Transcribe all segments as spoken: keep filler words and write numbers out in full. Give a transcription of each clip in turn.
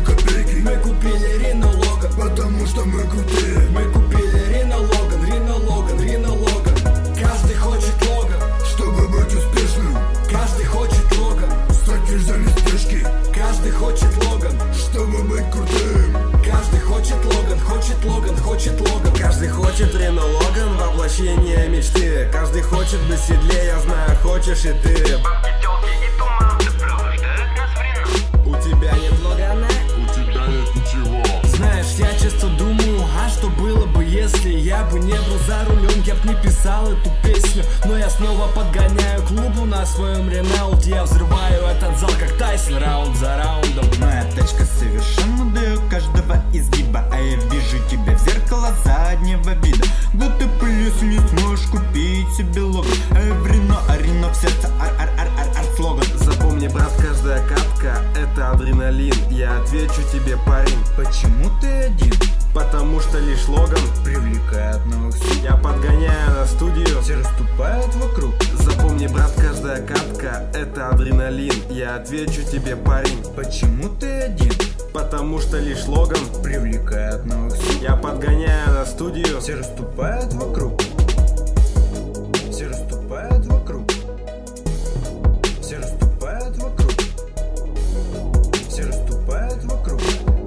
копейки. Мы купили Рено Логан, потому что мы крутые. Мы купили Рено Логан, Рено Логан, Рено Логан. Каждый хочет Логан, чтобы быть успешным. Каждый хочет Логан, стать нельзя без спешки. Каждый хочет Логан, чтобы быть крутым. Каждый хочет Логан, хочет Логан, хочет Логан. Каждый хочет Рено Логан, воплощение мечты. Каждый хочет быть в седле, я знаю, хочешь и ты. Бабки, тёлки и туман сопровождают нас в Рено. У тебя нет Логана? У тебя нет ничего. Знаешь, я часто думаю, а что было бы, если я бы не был за рулем, я б не писал эту песню. Но я снова подгоняю клубу на своем Ренаулт. Я взрываю этот зал, как Тайсон, раунд за раундом. Моя тачка совершенно даю каждого изгиба, а я вижу тебя в зеркало заднего вида. Вот ты плюс не сможешь купить себе логан. Эй, в Рено, а Рено в сердце, ар-ар-ар-ар-ар слоган. Запомни, брат, каждая катка — это адреналин. Я отвечу тебе, парень, Почему ты один? потому что лишь Логан Привлекает новых суд. я подгоняю на студию. Все расступают вокруг. Запомни, брат, каждая катка — это адреналин. Я отвечу тебе, парень, Почему ты один? потому что лишь Логан Привлекает новых суд. я подгоняю на студию. Все расступают вокруг. Все расступают вокруг. Все расступают вокруг. Все расступают вокруг.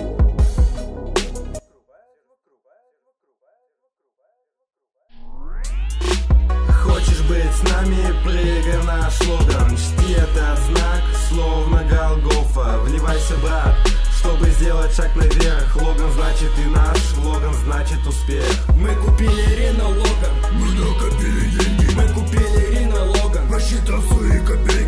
Хочешь быть с нами, прыгай в наш Логан. Чти этот знак, словно Голгофа. Вливайся, брат, чтобы сделать шаг наверх. Логан значит и наш, Логан значит успех. Мы купили Рено Логан, Мы накопили деньги, мы купили Рено Логан. посчитав свои копейки.